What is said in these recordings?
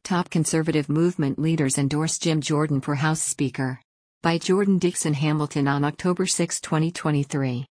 Top conservative movement leaders endorse Jim Jordan for House Speaker. By Jordan Dixon Hamilton on October 6, 2023.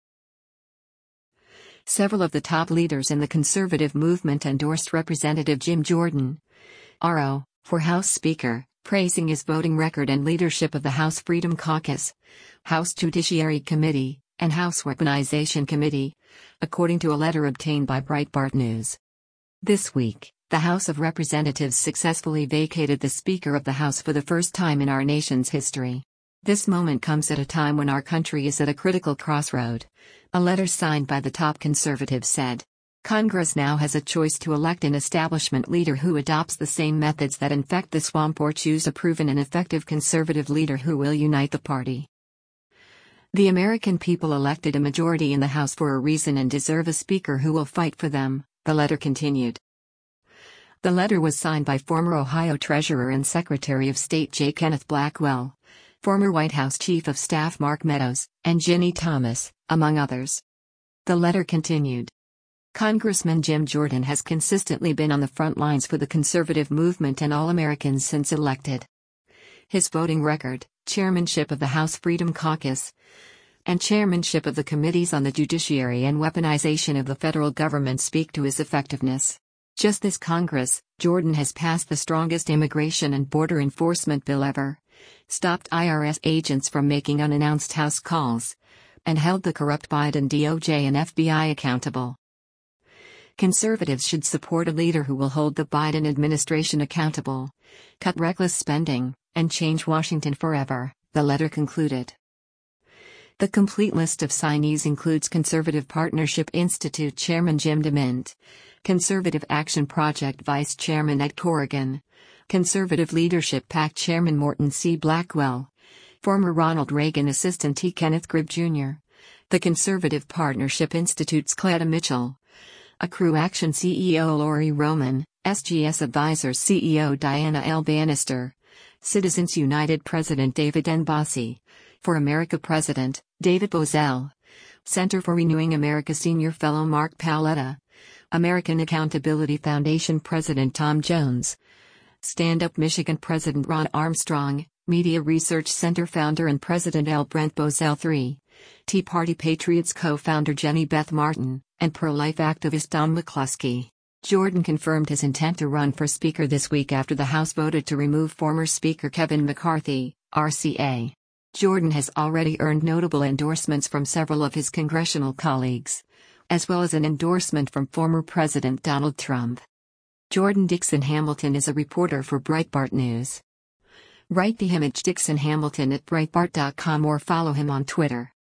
Several of the top leaders in the conservative movement endorsed Representative Jim Jordan, RO, for House Speaker, praising his voting record and leadership of the House Freedom Caucus, House Judiciary Committee, and House Weaponization Committee, according to a letter obtained by Breitbart News. This week, the House of Representatives successfully vacated the Speaker of the House for the first time in our nation's history. This moment comes at a time when our country is at a critical crossroad, a letter signed by the top conservatives said. Congress now has a choice to elect an establishment leader who adopts the same methods that infect the swamp, or choose a proven and effective conservative leader who will unite the party. The American people elected a majority in the House for a reason and deserve a speaker who will fight for them, the letter continued. The letter was signed by former Ohio Treasurer and Secretary of State J. Kenneth Blackwell, former White House Chief of Staff Mark Meadows, and Ginny Thomas, among others. The letter continued. Congressman Jim Jordan has consistently been on the front lines for the conservative movement and all Americans since elected. His voting record, chairmanship of the House Freedom Caucus, and chairmanship of the committees on the judiciary and weaponization of the federal government speak to his effectiveness. Just this Congress, Jordan has passed the strongest immigration and border enforcement bill ever, stopped IRS agents from making unannounced House calls, and held the corrupt Biden DOJ and FBI accountable. Conservatives should support a leader who will hold the Biden administration accountable, cut reckless spending, and change Washington forever, the letter concluded. The complete list of signees includes Conservative Partnership Institute Chairman Jim DeMint, Conservative Action Project Vice Chairman Ed Corrigan, Conservative Leadership PAC Chairman Morton C. Blackwell, former Ronald Reagan Assistant T. Kenneth Gribb Jr., the Conservative Partnership Institute's Cleta Mitchell, Accrue Action CEO Lori Roman, SGS Advisors CEO Diana L. Bannister, Citizens United President David N. Bossie, For America President, David Bozell, Center for Renewing America Senior Fellow Mark Paletta, American Accountability Foundation President Tom Jones, Stand Up Michigan President Ron Armstrong, Media Research Center founder and President L. Brent Bozell III, Tea Party Patriots co-founder Jenny Beth Martin, and pro-life activist Don McCluskey. Jordan confirmed his intent to run for Speaker this week after the House voted to remove former Speaker Kevin McCarthy, RCA. Jordan has already earned notable endorsements from several of his congressional colleagues, as well as an endorsement from former President Donald Trump. Jordan Dixon Hamilton is a reporter for Breitbart News. Write the image Dixon Hamilton at Breitbart.com or follow him on Twitter.